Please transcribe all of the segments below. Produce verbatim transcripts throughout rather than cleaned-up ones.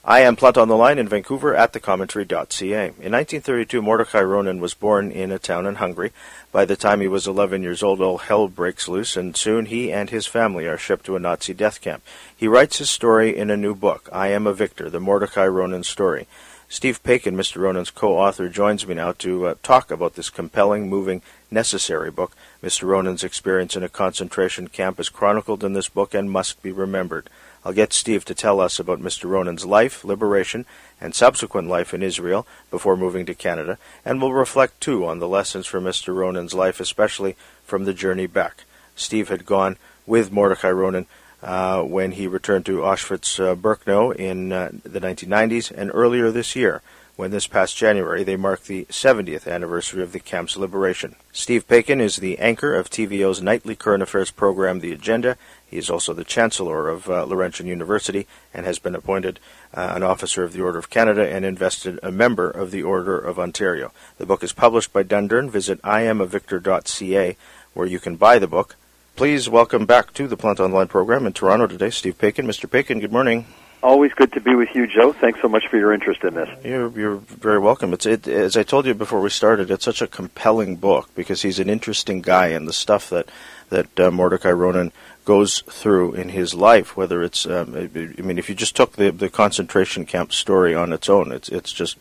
I am Plant on the Line in Vancouver at the commentary dot c a. In nineteen thirty-two, Mordechai Ronen was born in a town in Hungary. By the time he was eleven years old, all hell breaks loose, and soon he and his family are shipped to a Nazi death camp. He writes his story in a new book, I Am a Victor, the Mordechai Ronen story. Steve Paikin, Mister Ronen's co-author, joins me now to uh, talk about this compelling, moving, necessary book. Mister Ronen's experience in a concentration camp is chronicled in this book and must be remembered. I'll get Steve to tell us about Mister Ronen's life, liberation, and subsequent life in Israel before moving to Canada, and we'll reflect, too, on the lessons from Mister Ronen's life, especially from the journey back. Steve had gone with Mordechai Ronen uh, when he returned to Auschwitz-Birkenau uh, in uh, the nineteen nineties, and earlier this year, when this past January they marked the seventieth anniversary of the camp's liberation. Steve Paikin is the anchor of T V O's nightly current affairs program, The Agenda. He is also the Chancellor of uh, Laurentian University and has been appointed uh, an Officer of the Order of Canada and invested a member of the Order of Ontario. The book is published by Dundurn. Visit I am a victor dot c a where you can buy the book. Please welcome back to the Plant Online program in Toronto today, Steve Paikin. Mister Paikin, good morning. Always good to be with you, Joe. Thanks so much for your interest in this. You're, you're very welcome. It's it, as I told you before we started, it's such a compelling book because he's an interesting guy, and the stuff that that uh, Mordechai Ronen goes through in his life, whether it's, um, I mean, if you just took the, the concentration camp story on its own, it's it's just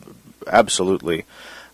absolutely,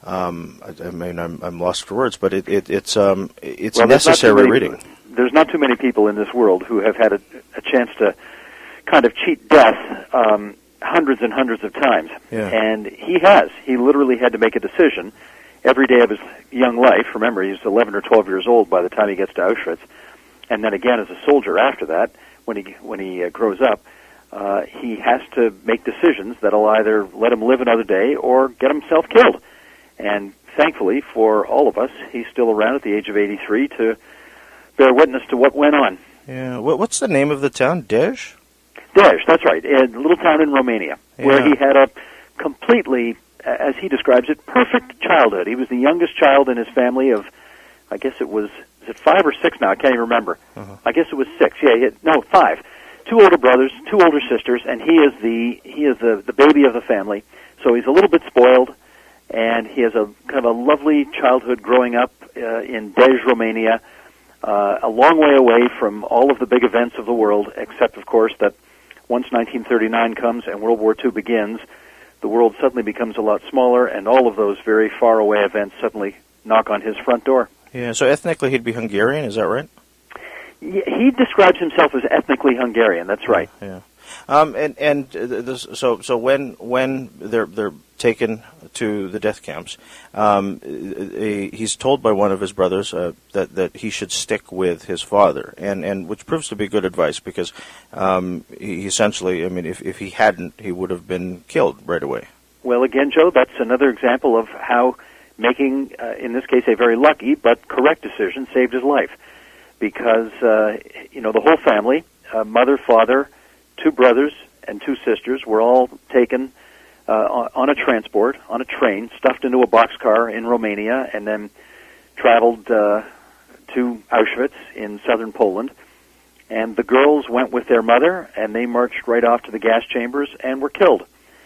um, I, I mean, I'm I'm lost for words, but it, it it's um it's well, necessary many, reading. There's not too many people in this world who have had a, a chance to kind of cheat death um, hundreds and hundreds of times. Yeah. And he has. He literally had to make a decision every day of his young life. Remember, he's eleven or twelve years old by the time he gets to Auschwitz. And then again as a soldier after that, when he when he uh, grows up, uh, he has to make decisions that'll either let him live another day or get himself killed. And thankfully for all of us, he's still around at the age of eighty-three to bear witness to what went on. Yeah. What's the name of the town? Dej? Dej, that's right. A little town in Romania, Yeah. where he had a completely, as he describes it, perfect childhood. He was the youngest child in his family of, I guess it was, is it five or six now? I can't even remember. Uh-huh. I guess it was six. Yeah, he had, no, five. Two older brothers, two older sisters, and he is the he is the, the baby of the family. So he's a little bit spoiled, and he has a kind of a lovely childhood growing up uh, in Dej, Romania, uh, a long way away from all of the big events of the world, except, of course, that once nineteen thirty-nine comes and World War Two begins, the world suddenly becomes a lot smaller, and all of those very far-away events suddenly knock on his front door. Yeah, so ethnically he'd be Hungarian, is that right? He describes himself as ethnically Hungarian, that's right. Yeah. Um, and and uh, this, so so when when they're they're taken to the death camps, um, a, he's told by one of his brothers uh, that that he should stick with his father, and, and which proves to be good advice because um, he essentially, I mean, if if he hadn't, he would have been killed right away. Well, again, Joe, that's another example of how making, uh, in this case, a very lucky but correct decision saved his life, because uh, you know the whole family, uh, mother, father, two brothers and two sisters were all taken uh, on, on a transport, on a train, stuffed into a boxcar in Romania, and then traveled uh, to Auschwitz in southern Poland. And the girls went with their mother, and they marched right off to the gas chambers and were killed.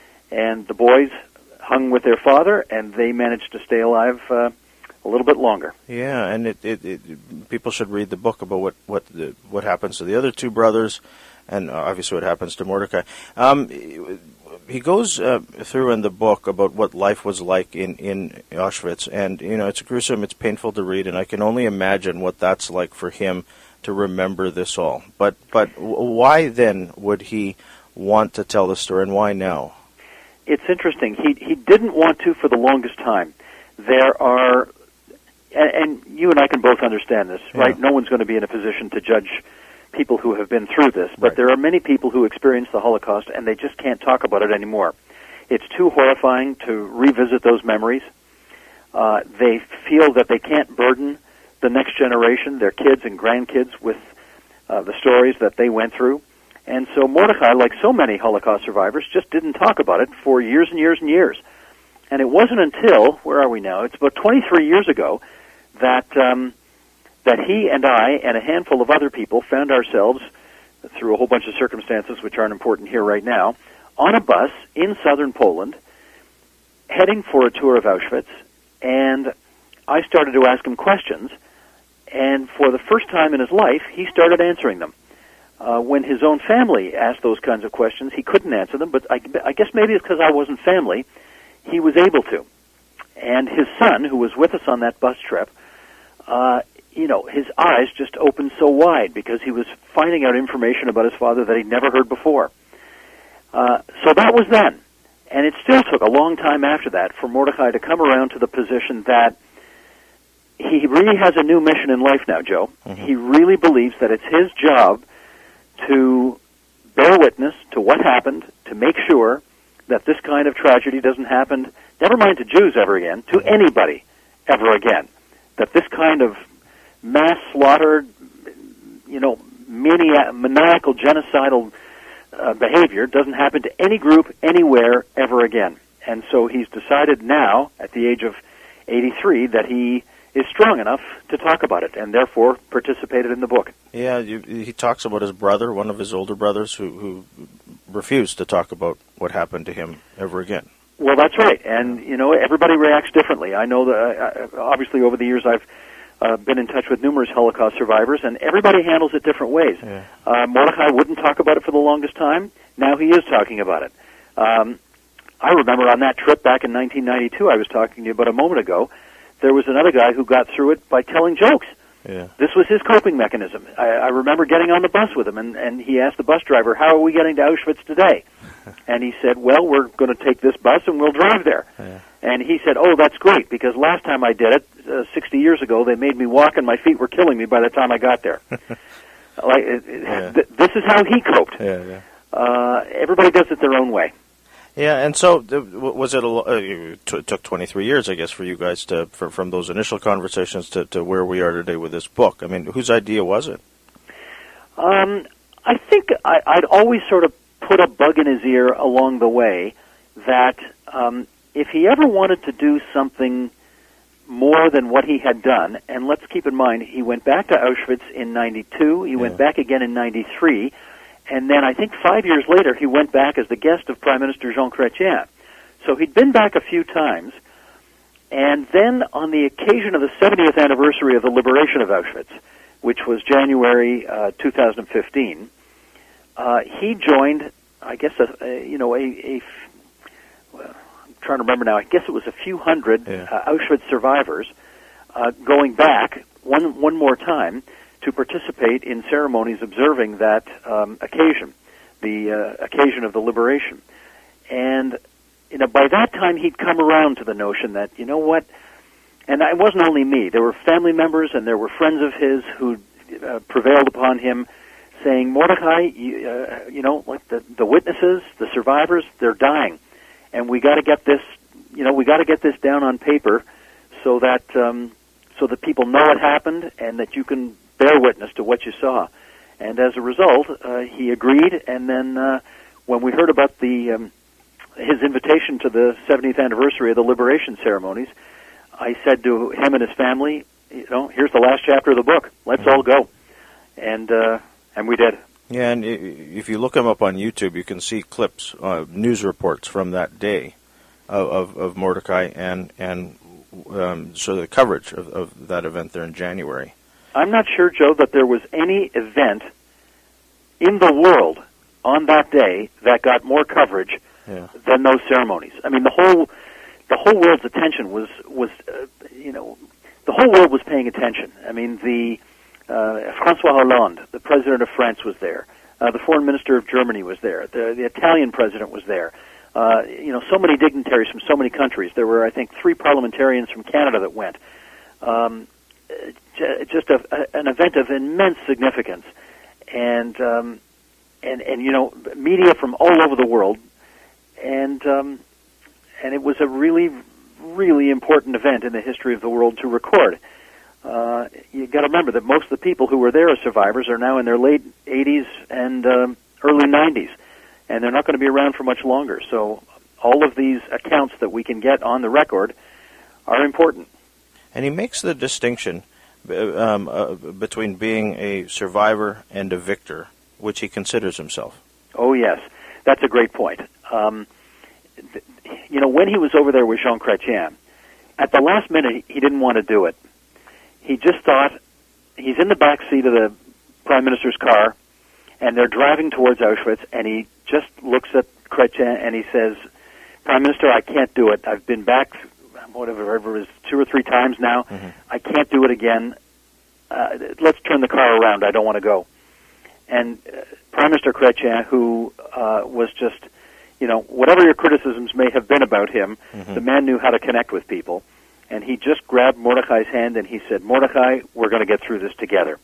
And the boys hung with their father, and they managed to stay alive uh, a little bit longer. Yeah, and it, it, it people should read the book about what what the, what happens to the other two brothers, and obviously what happens to Mordechai. Um, he goes uh, through in the book about what life was like in, in Auschwitz, and you know it's gruesome, it's painful to read, and I can only imagine what that's like for him to remember this all. But but why then would he want to tell the story, and why now? It's interesting. He he didn't want to for the longest time. There are, and, and you and I can both understand this, Yeah. right? No one's going to be in a position to judge people who have been through this, but Right. there are many people who experience the Holocaust and they just can't talk about it anymore. It's too horrifying to revisit those memories. Uh, they feel that they can't burden the next generation, their kids and grandkids, with uh, the stories that they went through. And so Mordechai, like so many Holocaust survivors, just didn't talk about it for years and years and years. And it wasn't until, where are we now? It's about twenty-three years ago that um, that he and I and a handful of other people found ourselves, through a whole bunch of circumstances which aren't important here right now, on a bus in southern Poland, heading for a tour of Auschwitz, and I started to ask him questions, and for the first time in his life, he started answering them. Uh, when his own family asked those kinds of questions, he couldn't answer them, but I, I guess maybe it's because I wasn't family, he was able to. And his son, who was with us on that bus trip, uh, you know, his eyes just opened so wide because he was finding out information about his father that he'd never heard before. Uh, so that was then. And it still took a long time after that for Mordecai to come around to the position that he really has a new mission in life now, Joe. Mm-hmm. He really believes that it's his job to bear witness to what happened, to make sure that this kind of tragedy doesn't happen, never mind to Jews ever again, to anybody ever again. That this kind of mass slaughter, you know, mania- maniacal, genocidal uh, behavior doesn't happen to any group, anywhere, ever again. And so he's decided now, at the age of eighty-three, that he is strong enough to talk about it, and therefore participated in the book. Yeah, you, he talks about his brother, one of his older brothers, who, who refused to talk about what happened to him ever again. Well, that's right, and, you know, everybody reacts differently. I know that, uh, obviously, over the years I've uh, been in touch with numerous Holocaust survivors, and everybody handles it different ways. Yeah. Uh, Mordecai wouldn't talk about it for the longest time. Now he is talking about it. Um, I remember on that trip back in nineteen ninety-two I was talking to you about a moment ago, there was another guy who got through it by telling jokes. Yeah. This was his coping mechanism. I, I remember getting on the bus with him, and, and he asked the bus driver, how are we getting to Auschwitz today? And he said, well, we're going to take this bus and we'll drive there. Yeah. And he said, oh, that's great, because last time I did it, uh, sixty years ago, they made me walk and my feet were killing me by the time I got there. like, it, yeah. th- This is how he coped. Yeah, yeah. Uh, everybody does it their own way. Yeah, and so was it? A, uh, it took twenty-three years, I guess, for you guys to for, from those initial conversations to, to where we are today with this book. I mean, whose idea was it? Um, I think I, I'd always sort of put a bug in his ear along the way that um, if he ever wanted to do something more than what he had done, and let's keep in mind, he went back to Auschwitz in ninety-two, he yeah. went back again in ninety-three, and then I think five years later he went back as the guest of Prime Minister Jean Chrétien. So he'd been back a few times, and then on the occasion of the seventieth anniversary of the liberation of Auschwitz, which was January uh, two thousand fifteen, uh, he joined, I guess, a, a, you know, a, a well, I'm trying to remember now, I guess it was a few hundred yeah. uh, Auschwitz survivors uh, going back one one more time to participate in ceremonies observing that um, occasion, the uh, occasion of the liberation. And, you know, by that time he'd come around to the notion that, you know what, and it wasn't only me, there were family members and there were friends of his who uh, prevailed upon him saying, Mordecai, you, uh, you know, like the, the witnesses, the survivors, they're dying. And we got to get this, you know, we got to get this down on paper so that, um, so that people know it happened and that you can bear witness to what you saw. And as a result, uh, he agreed, and then uh, when we heard about the um, his invitation to the seventieth anniversary of the liberation ceremonies, I said to him and his family, you know, here's the last chapter of the book. Let's all go. And uh, and we did. Yeah, and if you look him up on YouTube, you can see clips, uh, news reports from that day of, of, of Mordecai and, and um, so the coverage of, of that event there in January. I'm not sure, Joe, that there was any event in the world on that day that got more coverage yeah. than those ceremonies. I mean, the whole the whole world's attention was was uh, you know the whole world was paying attention. I mean, the uh, François Hollande, the president of France, was there. Uh, the foreign minister of Germany was there. The, the Italian president was there. Uh, you know, so many dignitaries from so many countries. There were, I think, three parliamentarians from Canada that went. Um, just a, a, an event of immense significance, and um, and and you know, media from all over the world, and um, and it was a really, really important event in the history of the world to record. Uh, you got to remember that most of the people who were there as survivors are now in their late eighties and um, early nineties, and they're not going to be around for much longer. So all of these accounts that we can get on the record are important. And he makes the distinction um, uh, between being a survivor and a victor, which he considers himself. Oh, yes. That's a great point. Um, th- you know, when he was over there with Jean Chrétien, at the last minute, he didn't want to do it. He just thought, he's in the back seat of the Prime Minister's car, and they're driving towards Auschwitz, and he just looks at Chrétien and he says, Prime Minister, I can't do it. I've been back, whatever it was, two or three times now. Mm-hmm. I can't do it again. Uh, let's turn the car around. I don't want to go. And uh, Prime Minister Chrétien, who uh, was just, you know, whatever your criticisms may have been about him, mm-hmm. the man knew how to connect with people. And he just grabbed Mordechai's hand and he said, Mordechai, we're going to get through this together.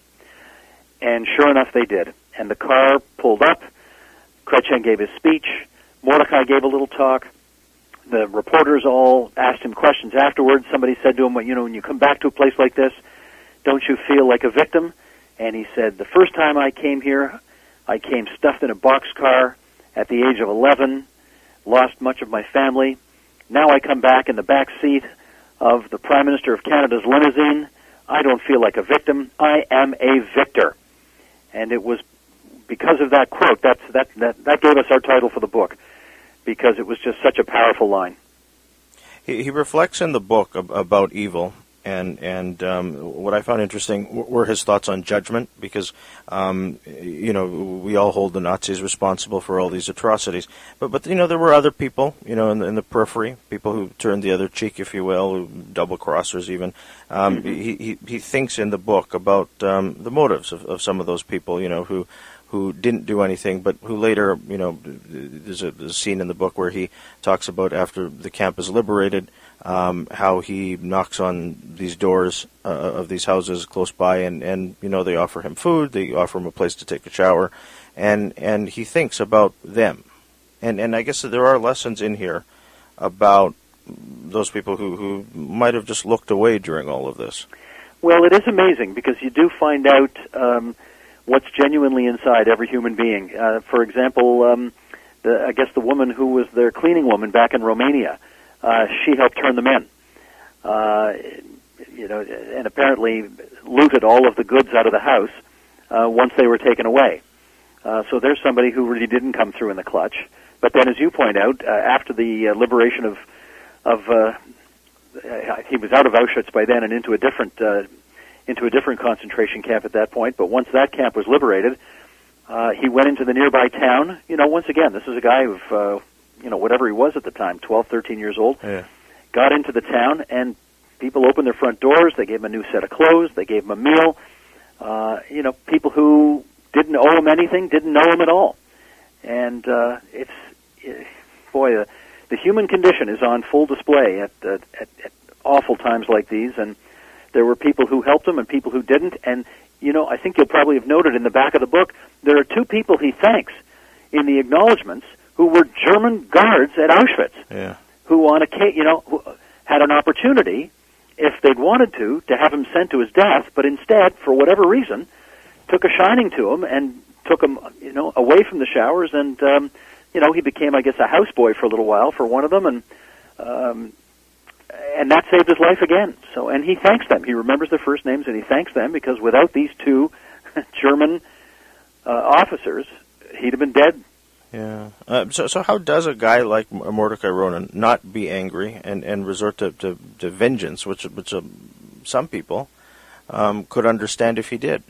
And sure enough, they did. And the car pulled up. Chrétien gave his speech. Mordechai gave a little talk. The reporters all asked him questions afterwards. Somebody said to him, well, you know, when you come back to a place like this, don't you feel like a victim? And he said, the first time I came here, I came stuffed in a boxcar at the age of eleven, lost much of my family. Now I come back in the back seat of the Prime Minister of Canada's limousine. I don't feel like a victim. I am a victor. And it was because of that quote, that's, that, that, that gave us our title for the book, because it was just such a powerful line. He, he reflects in the book ab- about evil, and and um, what I found interesting were his thoughts on judgment, because um, you know, we all hold the Nazis responsible for all these atrocities, but but you know, there were other people, you know, in the, in the periphery, people who turned the other cheek, if you will, double crossers even. Um, mm-hmm. he, he he thinks in the book about um, the motives of, of some of those people, you know, who. who didn't do anything, but who later, you know, there's a, there's a scene in the book where he talks about after the camp is liberated, um, how he knocks on these doors uh, of these houses close by, and, and, you know, they offer him food, they offer him a place to take a shower, and, and he thinks about them. And, and I guess that there are lessons in here about those people who, who might have just looked away during all of this. Well, it is amazing, because you do find out um, what's genuinely inside every human being. Uh, for example, um, the, I guess the woman who was their cleaning woman back in Romania, uh, she helped turn them in, uh, you know, and apparently looted all of the goods out of the house uh, once they were taken away. Uh, so there's somebody who really didn't come through in the clutch. But then, as you point out, uh, after the uh, liberation of, of uh, he was out of Auschwitz by then and into a different uh, into a different concentration camp at that point, but once that camp was liberated, uh, he went into the nearby town. You know, once again, this is a guy of, uh, you know, whatever he was at the time, twelve, thirteen years old, yeah. got into the town, and people opened their front doors, they gave him a new set of clothes, they gave him a meal. Uh, you know, people who didn't owe him anything, didn't know him at all. And uh, it's, it, boy, uh, the human condition is on full display at, uh, at, at awful times like these, and there were people who helped him and people who didn't. And, you know, I think you'll probably have noted in the back of the book, there are two people he thanks in the acknowledgments who were German guards at Auschwitz, yeah. who on a, you know, who had an opportunity, if they'd wanted to, to have him sent to his death, but instead, for whatever reason, took a shining to him and took him, you know, away from the showers. And, um, you know, he became, I guess, a houseboy for a little while for one of them, and um, and that saved his life again. So, and he thanks them. He remembers their first names, and he thanks them, because without these two German uh, officers, he'd have been dead. Yeah. Uh, so, so how does a guy like Mordechai Ronen not be angry and, and resort to, to, to vengeance, which which uh, some people um, could understand if he did?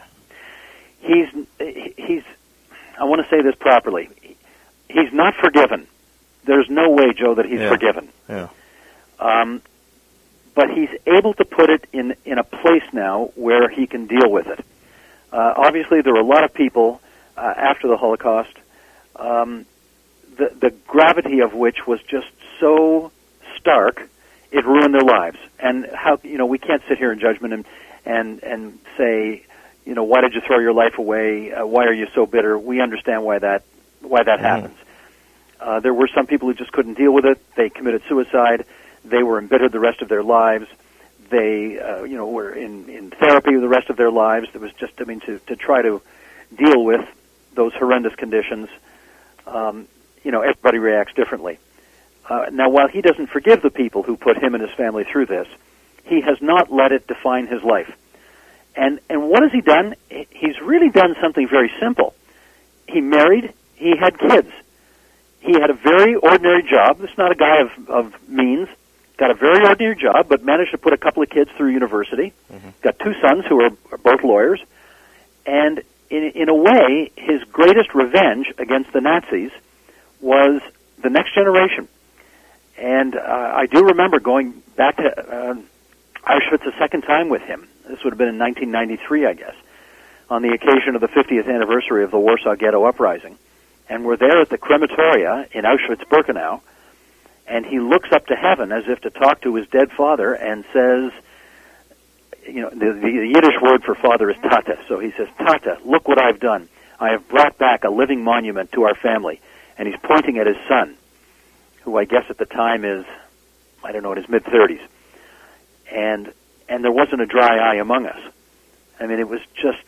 He's he's. I want to say this properly. He's not forgiven. There's no way, Joe, that he's yeah. forgiven. Yeah. Um, but he's able to put it in, in a place now where he can deal with it. Uh, obviously, there were a lot of people uh, after the Holocaust, um, the, the gravity of which was just so stark, it ruined their lives. And how, you know, we can't sit here in judgment and, and, and say, you know, why did you throw your life away? Uh, why are you so bitter? We understand why that, why that mm-hmm. happens. Uh, there were some people who just couldn't deal with it. They committed suicide. They were embittered the rest of their lives. They, uh, you know, were in, in therapy the rest of their lives. It was just, I mean, to, to try to deal with those horrendous conditions. Um, you know, everybody reacts differently. Uh, now, while he doesn't forgive the people who put him and his family through this, he has not let it define his life. And and what has he done? He's really done something very simple. He married. He had kids. he had a very ordinary job. This is not a guy of, of means. Got a very ordinary job, but managed to put a couple of kids through university. Mm-hmm. Got two sons who are, are both lawyers. And in, in a way, his greatest revenge against the Nazis was the next generation. And uh, I do remember going back to uh, Auschwitz a second time with him. This would have been in nineteen ninety-three, I guess, on the occasion of the fiftieth anniversary of the Warsaw Ghetto Uprising. And we're there at the crematoria in Auschwitz-Birkenau, and he looks up to heaven as if to talk to his dead father and says, you know, the, the Yiddish word for father is Tata. So he says, Tata, look what I've done. I have brought back a living monument to our family. And he's pointing at his son, who I guess at the time is, I don't know, in his mid-thirties. And and there wasn't a dry eye among us. I mean, it was just,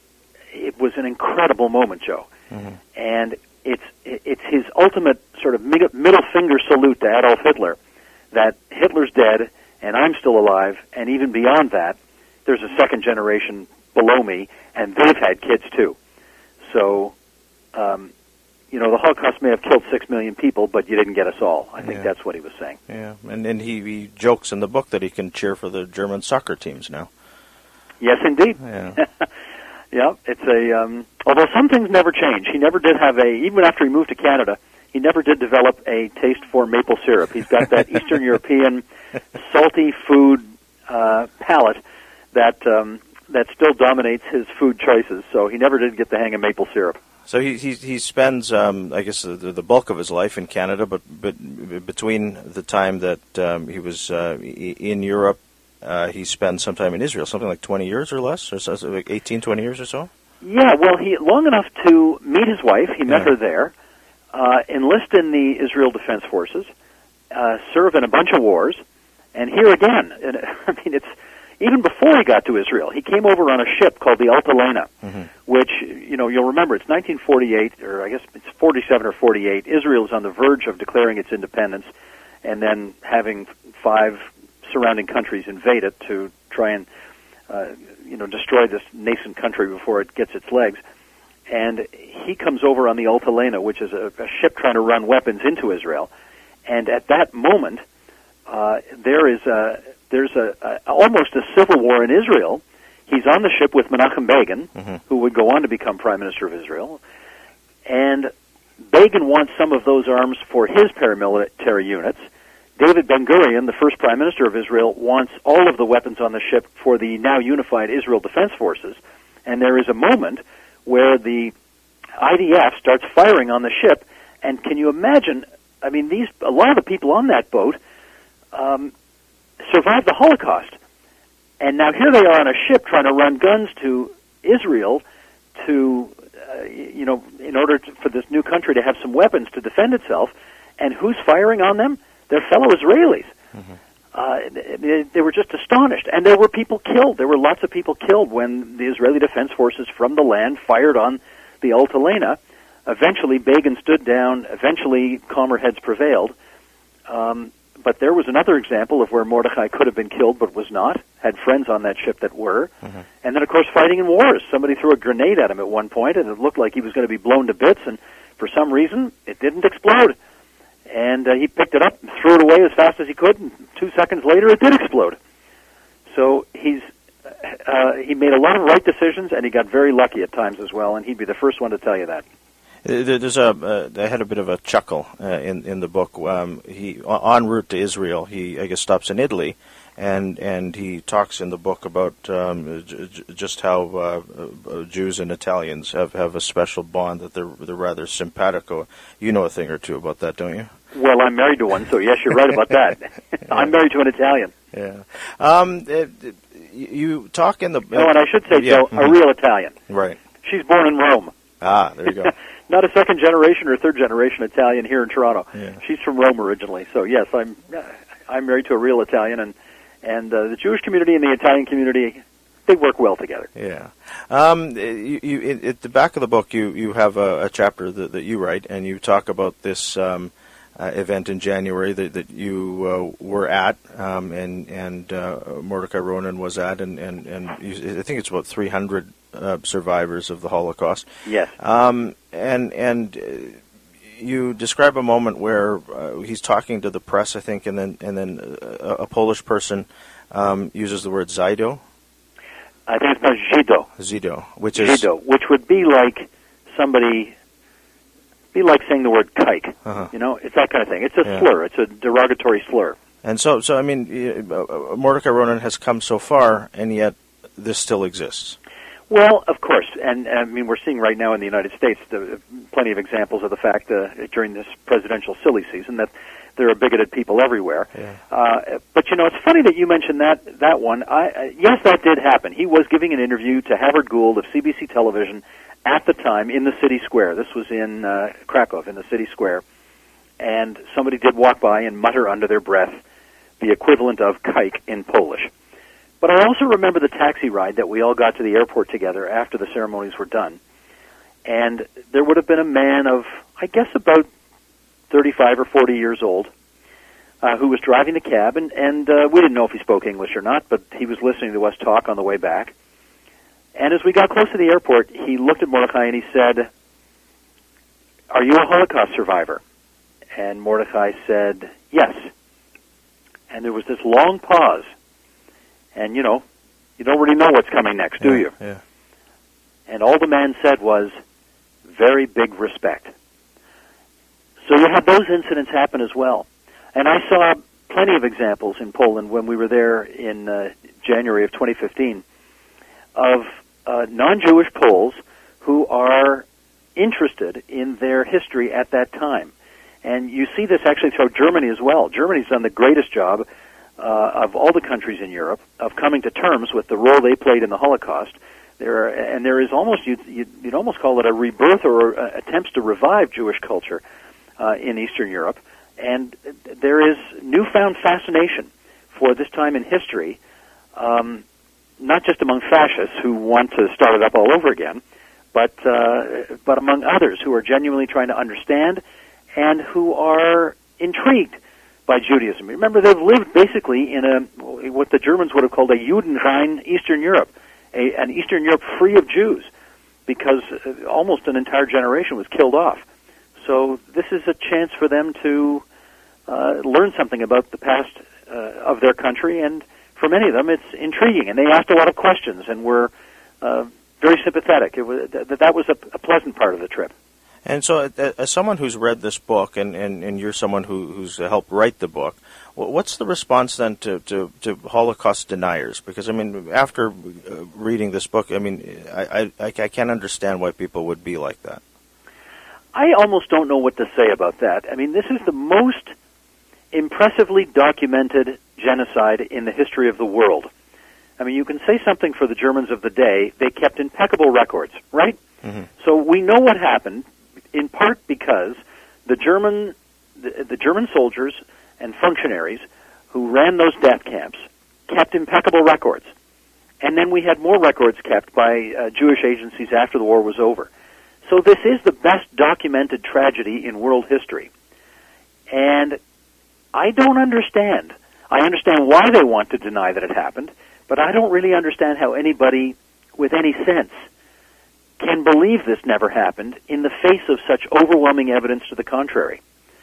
it was an incredible moment, Joe. Mm-hmm. And it's it's his ultimate sort of middle finger salute to Adolf Hitler, that Hitler's dead and I'm still alive, and even beyond that, there's a second generation below me, and they've had kids too. So, um, you know, the Holocaust may have killed six million people, but you didn't get us all. I think yeah. that's what he was saying. Yeah, and, and he, he jokes in the book that he can cheer for the German soccer teams now. Yes, indeed. Yeah. Yeah, it's a, um, although some things never change. He never did have a, even after he moved to Canada, he never did develop a taste for maple syrup. He's got that Eastern European salty food uh, palate that um, that still dominates his food choices, so he never did get the hang of maple syrup. So he he, he spends, um, I guess, the, the bulk of his life in Canada, but, but between the time that um, he was uh, in Europe, Uh, he spends some time in Israel, something like twenty years or less, or so, like eighteen, twenty years or so? Yeah, well, he long enough to meet his wife. He met yeah. her there, uh, enlist in the Israel Defense Forces, uh, serve in a bunch of wars, and here again, and, I mean, it's even before he got to Israel, he came over on a ship called the Altalena, mm-hmm. which, you know, you'll remember, it's nineteen forty-eight, or I guess it's forty-seven or forty-eight. Israel is on the verge of declaring its independence, and then having five surrounding countries invade it to try and, uh, you know, destroy this nascent country before it gets its legs. And he comes over on the Altalena, which is a, a ship trying to run weapons into Israel. And at that moment, uh, there is a, there's a, a almost a civil war in Israel. He's on the ship with Menachem Begin, mm-hmm. who would go on to become Prime Minister of Israel. And Begin wants some of those arms for his paramilitary units. David Ben-Gurion, the first Prime Minister of Israel, wants all of the weapons on the ship for the now unified Israel Defense Forces. And there is a moment where the I D F starts firing on the ship. And can you imagine, I mean, these a lot of the people on that boat um, survived the Holocaust. And now here they are on a ship trying to run guns to Israel to, uh, you know, in order to, for this new country to have some weapons to defend itself. And who's firing on them? They're fellow Israelis. Mm-hmm. Uh, they, they were just astonished. And there were people killed. There were lots of people killed when the Israeli Defense Forces from the land fired on the Altalena. Eventually, Begin stood down. Eventually, calmer heads prevailed. Um, but there was another example of where Mordechai could have been killed but was not, had friends on that ship that were. Mm-hmm. And then, of course, fighting in wars. Somebody threw a grenade at him at one point, and it looked like he was going to be blown to bits, and for some reason, it didn't explode. And uh, he picked it up and threw it away as fast as he could, and two seconds later it did explode. So he's uh, he made a lot of right decisions, and he got very lucky at times as well, and he'd be the first one to tell you that. There's a, uh, I had a bit of a chuckle uh, in in the book. Um, he en route to Israel, he I guess stops in Italy, and and he talks in the book about um, j- just how uh, Jews and Italians have, have a special bond, that they're they're rather simpatico. You know a thing or two about that, don't you? Well, I'm married to one, so yes, you're right about that. I'm married to an Italian. Yeah. Um, it, it, you talk in the... Uh, oh, and I should say, yeah, Joe, mm-hmm. a real Italian. Right. She's born in Rome. Ah, there you go. Not a second generation or third generation Italian here in Toronto. Yeah. She's from Rome originally. So yes, I'm I'm married to a real Italian, and and uh, the Jewish community and the Italian community, they work well together. Yeah. Um, you, you, at the back of the book, you, you have a, a chapter that, that you write, and you talk about this um, uh, event in January that, that you uh, were at, um, and and uh, Mordechai Ronen was at, and and, and you, I think it's about three hundred uh, survivors of the Holocaust. Yes. Um, and and uh, you describe a moment where uh, he's talking to the press, I think, and then and then a, a Polish person um, uses the word Zido. I think it's pronounced Zido. Zido, which is Zido, which would be like somebody, be like saying the word kike. Uh-huh. You know, it's that kind of thing. It's a yeah. slur. It's a derogatory slur. And so, so I mean, uh, Mordecai Ronan has come so far, and yet this still exists. Well, of course, and, and I mean, we're seeing right now in the United States the, plenty of examples of the fact uh, during this presidential silly season that there are bigoted people everywhere. Yeah. Uh, but you know, it's funny that you mentioned that that one. I, uh, yes, that did happen. He was giving an interview to Havard Gould of C B C Television at the time in the city square. This was in uh, Krakow, in the city square, and somebody did walk by and mutter under their breath the equivalent of kike in Polish. But I also remember the taxi ride that we all got to the airport together after the ceremonies were done. And there would have been a man of, I guess, about thirty-five or forty years old uh, who was driving the cab, and, and uh, we didn't know if he spoke English or not, but he was listening to us talk on the way back. And as we got close to the airport, he looked at Mordecai and he said, "Are you a Holocaust survivor?" And Mordecai said, "Yes." And there was this long pause. And, you know, you don't really know what's coming next, do yeah, you? Yeah. And all the man said was, "Very big respect." So you had those incidents happen as well. And I saw plenty of examples in Poland when we were there in uh, January of twenty fifteen of uh, non-Jewish Poles who are interested in their history at that time. And you see this actually throughout Germany as well. Germany's done the greatest job uh, of all the countries in Europe of coming to terms with the role they played in the Holocaust. There are, and there is almost, you'd, you'd, you'd almost call it a rebirth or uh, attempts to revive Jewish culture uh, in Eastern Europe. And there is newfound fascination for this time in history, um, not just among fascists who want to start it up all over again, but uh, but among others who are genuinely trying to understand and who are intrigued by Judaism. Remember, they've lived basically in a what the Germans would have called a Judenrein Eastern Europe, a, an Eastern Europe free of Jews, because almost an entire generation was killed off. So this is a chance for them to uh, learn something about the past uh, of their country, and for many of them, it's intriguing. And they asked a lot of questions and were uh, very sympathetic. It was, th- that was a, a pleasant part of the trip. And so, uh, as someone who's read this book, and, and, and you're someone who, who's helped write the book, what's the response then to, to, to Holocaust deniers? Because, I mean, after uh, reading this book, I mean, I, I, I can't understand why people would be like that. I almost don't know what to say about that. I mean, this is the most impressively documented genocide in the history of the world. I mean, you can say something for the Germans of the day. They kept impeccable records, right? Mm-hmm. So we know what happened, in part because the German, the, the German soldiers and functionaries who ran those death camps kept impeccable records. And then we had more records kept by uh, Jewish agencies after the war was over. So this is the best documented tragedy in world history. And I don't understand. I understand why they want to deny that it happened, but I don't really understand how anybody with any sense can believe this never happened in the face of such overwhelming evidence to the contrary.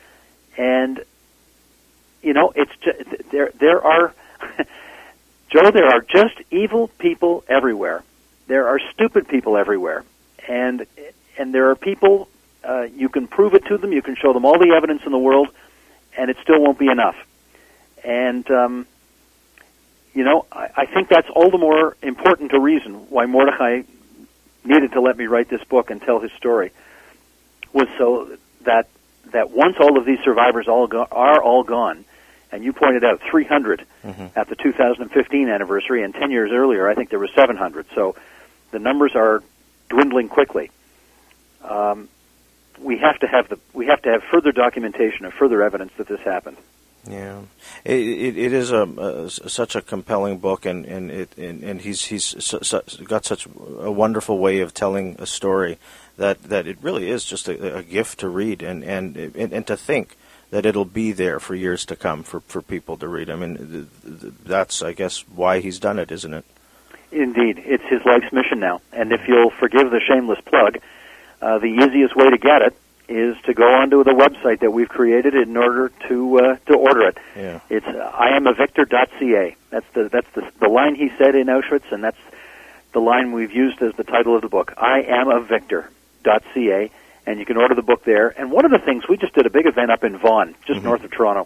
And, you know, it's just, there, there are, Joe, there are just evil people everywhere. There are stupid people everywhere. And and there are people, uh, you can prove it to them, you can show them all the evidence in the world, and it still won't be enough. And, um, you know, I, I think that's all the more important a reason why Mordecai needed to let me write this book and tell his story, was so that that once all of these survivors all go, are all gone, and you pointed out three hundred mm-hmm. at the two thousand fifteen anniversary, and ten years earlier I think there were seven hundred, so the numbers are dwindling quickly. Um, we have to have the we have to have further documentation and further evidence that this happened. Yeah, it it, it is a, a such a compelling book, and and it and, and he's he's su- su- got such a wonderful way of telling a story that, that it really is just a, a gift to read, and, and and and to think that it'll be there for years to come for, for people to read. I mean, that's I guess why he's done it, isn't it? Indeed, it's his life's mission now. And if you'll forgive the shameless plug, uh, the easiest way to get it is to go onto the website that we've created in order to uh, to order it. Yeah. It's uh, I am a victor dot c a. That's the that's the the line he said in Auschwitz, and that's the line we've used as the title of the book. I am a victor dot c a, and you can order the book there. And one of the things, we just did a big event up in Vaughan, just mm-hmm. north of Toronto.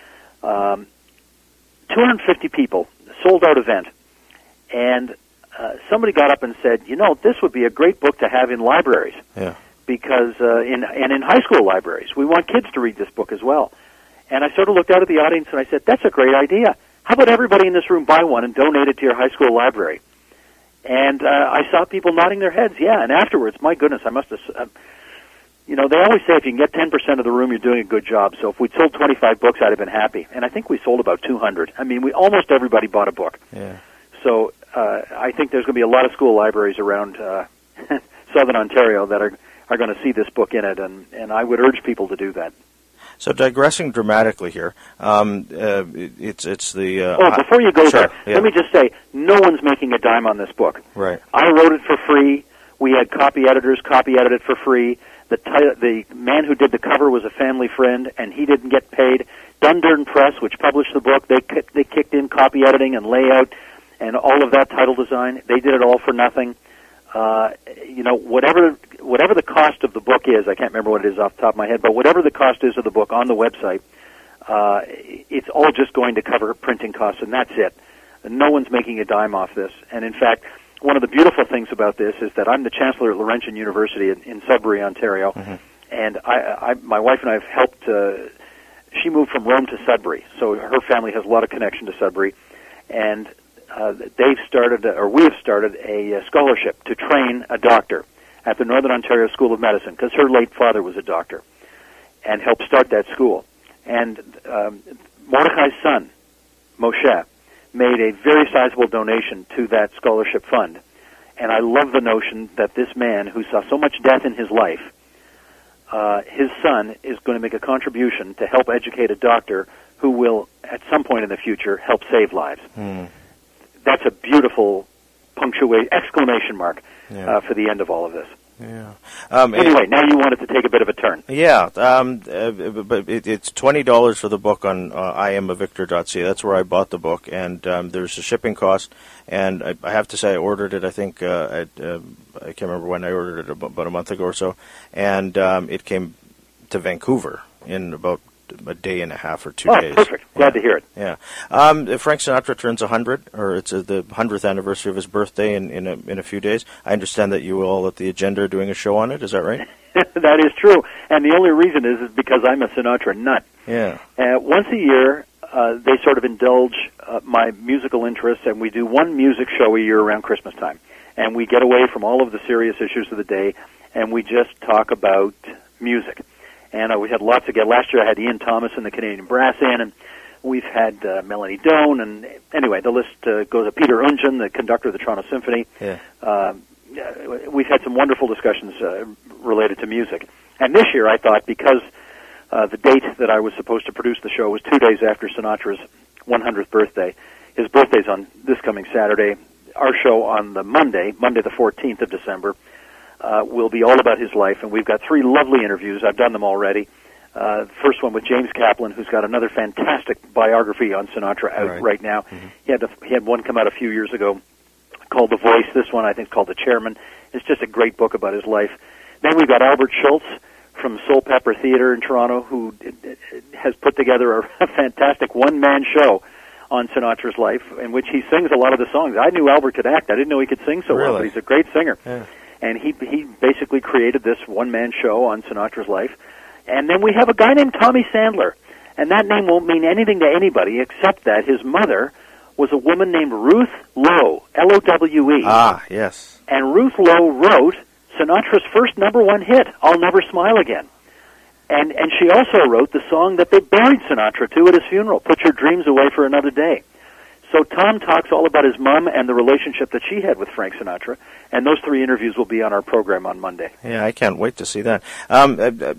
Um, two hundred fifty people, sold out event, and uh, somebody got up and said, you know, this would be a great book to have in libraries. Yeah. Because uh, in and in high school libraries, we want kids to read this book as well. And I sort of looked out at the audience and I said, "That's a great idea. How about everybody in this room buy one and donate it to your high school library?" And uh, I saw people nodding their heads. Yeah. And afterwards, my goodness, I must have. Uh, you know, they always say if you can get ten percent of the room, you're doing a good job. So if we'd sold twenty-five books, I'd have been happy. And I think we sold about two hundred. I mean, we almost everybody bought a book. Yeah. So uh, I think there's going to be a lot of school libraries around uh, Southern Ontario that are. are going to see this book in it, and, and I would urge people to do that. So digressing dramatically here, um, uh, it, it's it's the... Uh, oh, before you go sure, there, yeah. let me just say, no one's making a dime on this book. Right. I wrote it for free. We had copy editors copy edit it for free. The ti- the man who did the cover was a family friend, and he didn't get paid. Dundurn Press, which published the book, they ki- they kicked in copy editing and layout and all of that title design. They did it all for nothing. Uh, you know, whatever whatever the cost of the book is, I can't remember what it is off the top of my head, but whatever the cost is of the book on the website, uh, it's all just going to cover printing costs, and that's it. No one's making a dime off this. And in fact, one of the beautiful things about this is that I'm the chancellor at Laurentian University in, in Sudbury, Ontario, mm-hmm. and I, I, my wife and I have helped. Uh, she moved from Rome to Sudbury, so her family has a lot of connection to Sudbury, and Uh, they've started, or we have started, a, a scholarship to train a doctor at the Northern Ontario School of Medicine, because her late father was a doctor, and helped start that school. And um, Mordechai's son, Moshe, made a very sizable donation to that scholarship fund. And I love the notion that this man, who saw so much death in his life, uh, his son is going to make a contribution to help educate a doctor who will, at some point in the future, help save lives. Mm. That's a beautiful punctuation, exclamation mark, yeah. uh, for the end of all of this. Yeah. Um, anyway, it, now you wanted to take a bit of a turn. Yeah, um, uh, but it, it's twenty dollars for the book on uh, I am a victor dot c a. That's where I bought the book, and um, there's a shipping cost. And I, I have to say, I ordered it. I think uh, at, uh, I can't remember when I ordered it, about a month ago or so, and um, it came to Vancouver in about a day and a half or two oh, days. Perfect. Glad yeah. to hear it. Yeah. Um, Frank Sinatra turns one hundred, or it's uh, the one hundredth anniversary of his birthday in, in, a, in a few days. I understand that you all at the Agenda are doing a show on it. Is that right? That is true. And the only reason is, is because I'm a Sinatra nut. Yeah. Uh, once a year, uh, they sort of indulge uh, my musical interests, and we do one music show a year around Christmas time. And we get away from all of the serious issues of the day, and we just talk about music. And uh, we had lots of guests. Last year I had Ian Thomas and the Canadian Brass in, and we've had uh, Melanie Doan, and anyway, the list uh, goes to Peter Unjan, the conductor of the Toronto Symphony. Yeah. Uh, we've had some wonderful discussions uh, related to music. And this year I thought, because uh, the date that I was supposed to produce the show was two days after Sinatra's one hundredth birthday, his birthday's on this coming Saturday, our show on the Monday, Monday the fourteenth of December, Uh, will be all about his life, and we've got three lovely interviews. I've done them already. Uh, the first one with James Kaplan, who's got another fantastic biography on Sinatra out right, right now. Mm-hmm. He had the, he had one come out a few years ago called The Voice. This one, I think, is called The Chairman. It's just a great book about his life. Then we've got Albert Schultz from Soul Pepper Theater in Toronto, who has put together a, a fantastic one-man show on Sinatra's life, in which he sings a lot of the songs. I knew Albert could act. I didn't know he could sing so really? well, but he's a great singer. Yeah. And he he basically created this one-man show on Sinatra's life. And then we have a guy named Tommy Sandler. And that name won't mean anything to anybody except that his mother was a woman named Ruth Lowe, L O W E. Ah, yes. And Ruth Lowe wrote Sinatra's first number one hit, I'll Never Smile Again. And and she also wrote the song that they buried Sinatra to at his funeral, Put Your Dreams Away for Another Day. So Tom talks all about his mom and the relationship that she had with Frank Sinatra, and those three interviews will be on our program on Monday. Yeah, I can't wait to see that. Um,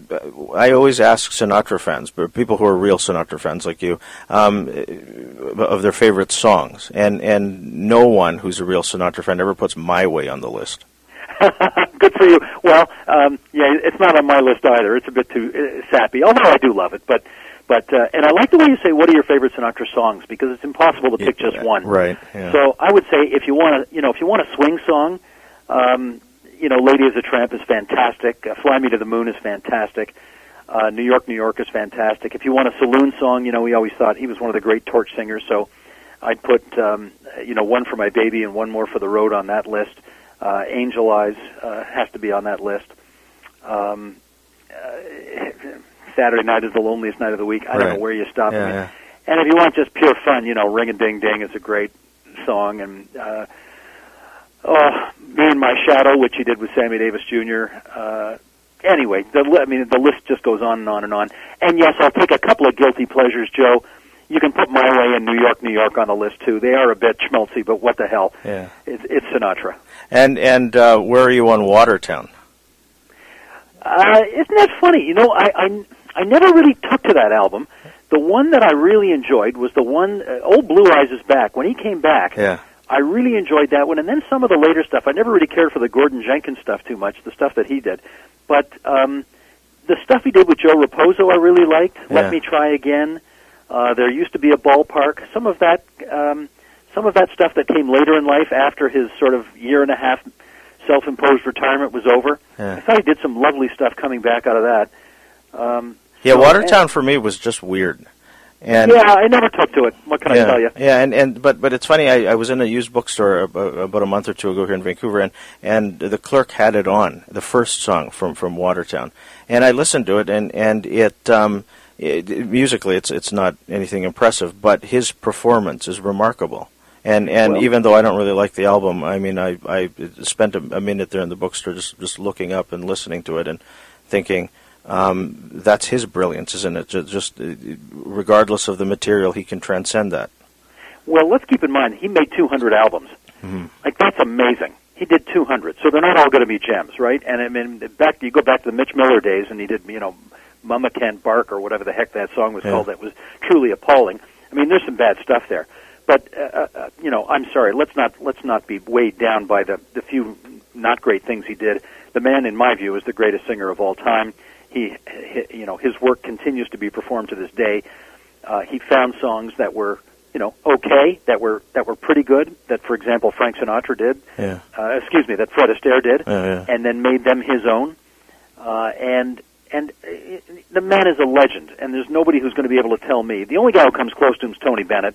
I always ask Sinatra fans, but people who are real Sinatra fans like you, um, of their favorite songs, and, and no one who's a real Sinatra fan ever puts My Way on the list. Good for you. Well, um, yeah, it's not on my list either. It's a bit too uh, sappy, although I do love it. But, but, uh, and I like the way you say, "What are your favorite Sinatra songs?" Because it's impossible to pick yeah, just one. Right. Yeah. So I would say, if you want to, you know, if you want a swing song, um, you know, "Lady Is a Tramp" is fantastic. Uh, "Fly Me to the Moon" is fantastic. Uh, "New York, New York" is fantastic. If you want a saloon song, you know, we always thought he was one of the great torch singers. So I'd put, um, you know, "One for My Baby" and "One More for the Road" on that list. Uh, "Angel Eyes" uh, has to be on that list. Um, uh, "Saturday Night Is the Loneliest Night of the Week." I right. don't know where you stop. Yeah, I mean, yeah. And if you want just pure fun, you know, "Ring a Ding Ding" is a great song. And uh, oh, "Me and My Shadow," which he did with Sammy Davis Junior Uh, anyway, the, I mean, the list just goes on and on and on. And yes, I'll take a couple of guilty pleasures, Joe. You can put "My Way" and "New York, New York" on the list too. They are a bit schmaltzy, but what the hell? Yeah. It's, it's Sinatra. And and uh, where are you on Watertown? Uh, isn't that funny? You know, I, I I never really took to that album. The one that I really enjoyed was the one, uh, "Old Blue Eyes Is Back." When he came back, Yeah. I really enjoyed that one. And then some of the later stuff. I never really cared for the Gordon Jenkins stuff too much, the stuff that he did. But um, the stuff he did with Joe Raposo I really liked. Yeah. "Let Me Try Again." Uh, "There Used to Be a Ballpark." Some of that... Um, Some of that stuff that came later in life after his sort of year and a half self-imposed retirement was over. Yeah. I thought he did some lovely stuff coming back out of that. Um, Yeah, so, Watertown and, for me was just weird. And yeah, I never took to it. What can yeah, I tell you? Yeah, and, and but but it's funny. I, I was in a used bookstore about, about a month or two ago here in Vancouver, and, and the clerk had it on, the first song from, from Watertown, and I listened to it, and and it, um, it musically it's it's not anything impressive, but his performance is remarkable. And and well, even though I don't really like the album, I mean, I I spent a, a minute there in the bookstore just just looking up and listening to it and thinking. Um, that's his brilliance, isn't it? Just, just uh, regardless of the material, he can transcend that. Well, let's keep in mind, he made two hundred albums. Mm-hmm. Like, that's amazing. He did two hundred, so they're not all going to be gems, right? And I mean, back you go back to the Mitch Miller days, and he did, you know, "Mama Can't Bark" or whatever the heck that song was yeah. called. That was truly appalling. I mean, there's some bad stuff there, but uh, uh, you know, I'm sorry. Let's not let's not be weighed down by the the few not great things he did. The man, in my view, is the greatest singer of all time. He, he, you know, his work continues to be performed to this day. Uh, he found songs that were, you know, okay, that were that were pretty good. That, for example, Frank Sinatra did. Yeah. Uh, excuse me, that Fred Astaire did, yeah, yeah. and then made them his own. Uh, and and uh, the man is a legend, and there's nobody who's going to be able to tell me. The only guy who comes close to him is Tony Bennett,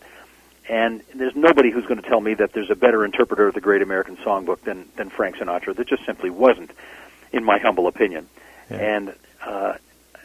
and there's nobody who's going to tell me that there's a better interpreter of the Great American Songbook than than Frank Sinatra. There just simply wasn't, in my humble opinion. Yeah. And Uh,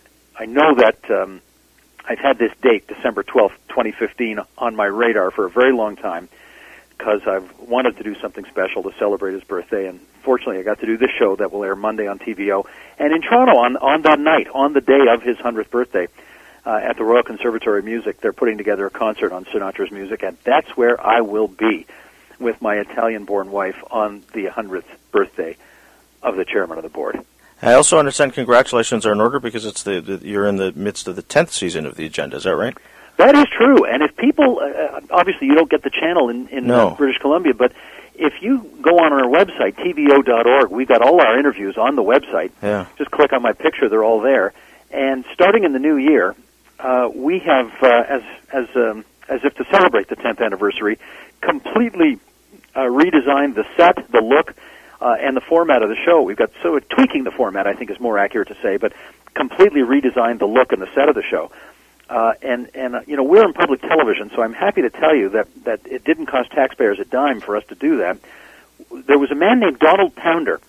I know that um, I've had this date, December twelfth, twenty fifteen, on my radar for a very long time because I've wanted to do something special to celebrate his birthday, and fortunately I got to do this show that will air Monday on T V O. And in Toronto, on, on that night, on the day of his hundredth birthday, uh, at the Royal Conservatory of Music, they're putting together a concert on Sinatra's music, and that's where I will be with my Italian-born wife on the hundredth birthday of the chairman of the board. I also understand congratulations are in order because it's the, the you're in the midst of the tenth season of the Agenda. Is that right? That is true. And if people, uh, obviously you don't get the channel in, in no. uh, British Columbia, but if you go on our website, T V O dot org, we've got all our interviews on the website. Yeah. Just click on my picture; they're all there. And starting in the new year, uh, we have, uh, as as um, as if to celebrate the tenth anniversary, completely uh, redesigned the set, the look. Uh, and the format of the show. We've got so tweaking the format, I think is more accurate to say, but completely redesigned the look and the set of the show. Uh, and and uh, you know, we're in public television, so I'm happy to tell you that that it didn't cost taxpayers a dime for us to do that. There was a man named Donald Pounder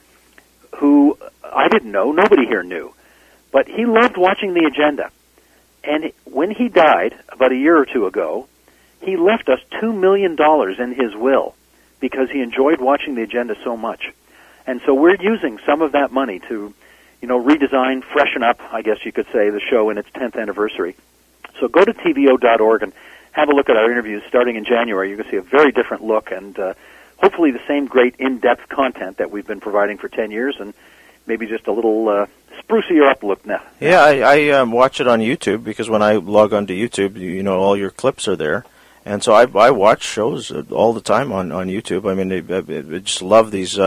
who I didn't know, nobody here knew, but he loved watching the Agenda. And when he died about a year or two ago, he left us two million dollars in his will because he enjoyed watching the Agenda so much. And so we're using some of that money to, you know, redesign, freshen up, I guess you could say, the show in its tenth anniversary. So go to T V O dot org and have a look at our interviews starting in January. You can see a very different look and uh, hopefully the same great in-depth content that we've been providing for ten years and maybe just a little uh, sprucier up look now. Yeah, I, I um, watch it on YouTube because when I log onto YouTube, you, you know, all your clips are there. And so I, I watch shows all the time on, on YouTube. I mean, I, I just love these um,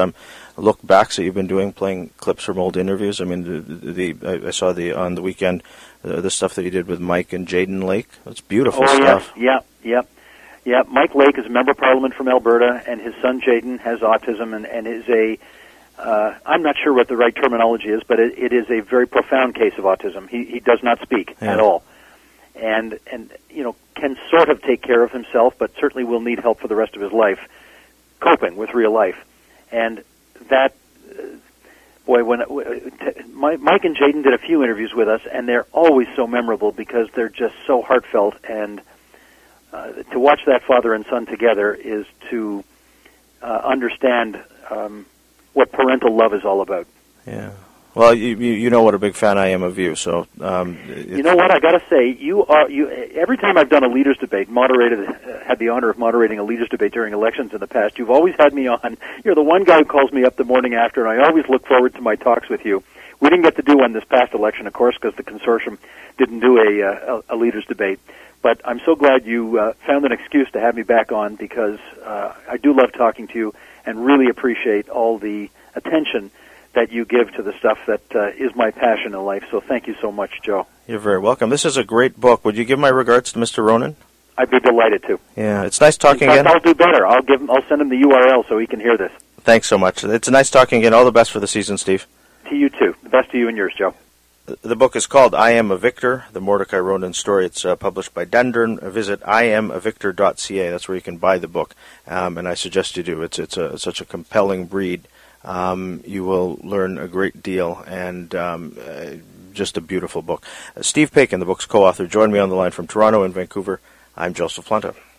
look backs that you've been doing, playing clips from old interviews. I mean, the, the I saw the on the weekend uh, the stuff that you did with Mike and Jaden Lake. It's beautiful oh, stuff. Yeah, yeah, yeah, yeah. Mike Lake is a member of Parliament from Alberta, and his son Jaden has autism and, and is a uh, I'm not sure what the right terminology is, but it, it is a very profound case of autism. He he does not speak yeah. at all. And, and you know, can sort of take care of himself, but certainly will need help for the rest of his life, coping with real life. And that, uh, boy, when t- Mike and Jaden did a few interviews with us, and they're always so memorable because they're just so heartfelt. And uh, to watch that father and son together is to uh, understand um, what parental love is all about. Yeah. Well, you you know what a big fan I am of you, so um, you know what I got to say. You are you. Every time I've done a leaders debate, moderated, uh, had the honor of moderating a leaders debate during elections in the past. You've always had me on. You're the one guy who calls me up the morning after, and I always look forward to my talks with you. We didn't get to do one this past election, of course, because the consortium didn't do a, uh, a leaders debate. But I'm so glad you uh, found an excuse to have me back on because uh, I do love talking to you and really appreciate all the attention that you give to the stuff that uh, is my passion in life. So thank you so much, Joe. You're very welcome. This is a great book. Would you give my regards to Mister Ronan? I'd be delighted to. Yeah, it's nice talking in fact, again. I'll do better. I'll give him, I'll send him the U R L so he can hear this. Thanks so much. It's nice talking again. All the best for the season, Steve. To you too. The best to you and yours, Joe. The book is called I Am a Victor, the Mordecai Ronan story. It's uh, published by Dundurn. Visit I am a victor dot c a. That's where you can buy the book, um, and I suggest you do. It's it's, a, it's such a compelling read. Um, you will learn a great deal, and um, uh, just a beautiful book. Uh, Steve Paikin, the book's co-author, joined me on the line from Toronto and Vancouver. I'm Joseph Planta.